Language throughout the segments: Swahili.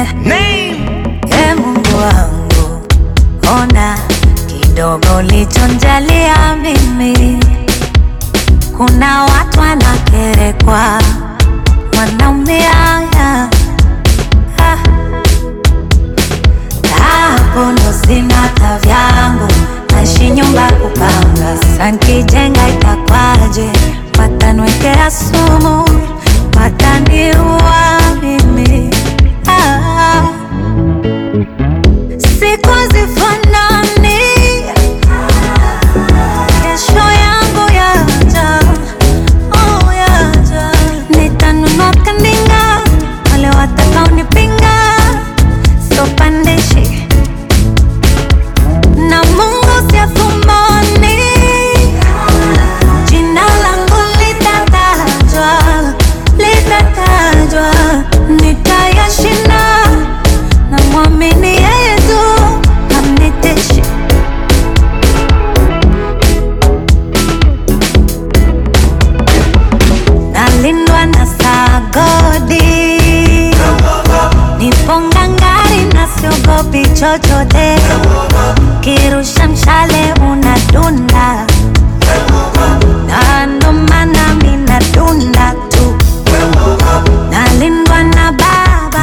Mungu wangu, ona kidogo lichonjalia mimi. Kuna watu wanakerekwa, wanaumia hapo ndo sina tavyangu, naishi nyumba kupanga. Sasa nikijenga itakwaje? Watanwekea sumu, wataniua mimi. Siku hazifanani, kesho yangu yaja, oh yaja. Nitanunua kandinga, wale watakaonipinga so pandishi. Na Mungu si athumani, jina langu litatajwa, litatajwa. Nitayashinda, na muamini yeye tu, hamnitishi. Nalindwa na sagodi, nipo ngangari na siogopi chochote. Kirusha mshale unadunda, na ndo maana mina dunda tu. Nalindwa na baba,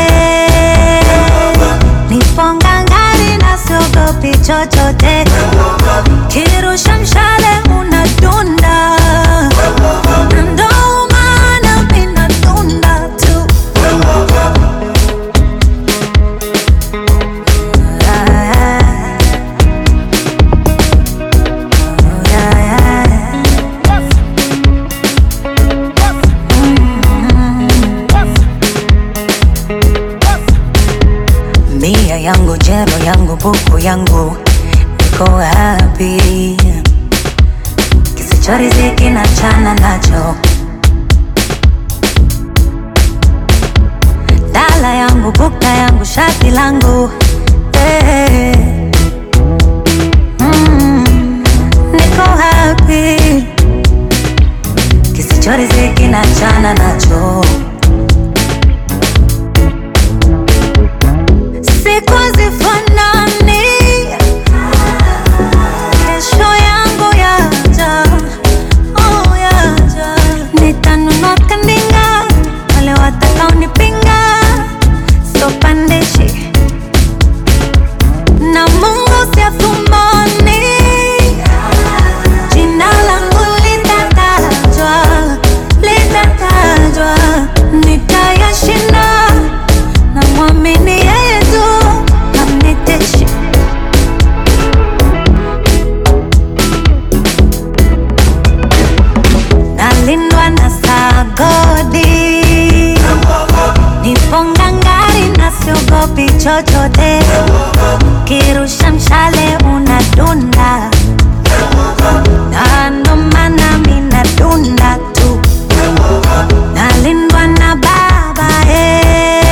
nipo ngangari na siogopi chochote. Kirusha mshale unadunda, na ndo maana mina dunda tu. Mia yangu, jero yangu, buku yangu, niko wapi? Kisichoriziki na chana nacho. Dala yangu, buka yangu, shati langu, niko wapi? Kisichoriziki na chana nacho. Siku hazifanani, kesho yangu yaja, oh yaja. Nitanunua kandinga, wale watakaonipinga so pandishi. Na Mungu si athumani, jina langu litatajwa, litatajwa. Nitayashinda, na muamini yeye tu, hamnitishi. Nalindwa na sagodi, nipo ngangari na siogopi chochote. Kirusha mshale unadunda, na ndo maana mina dunda tu. Nalindwa na baba,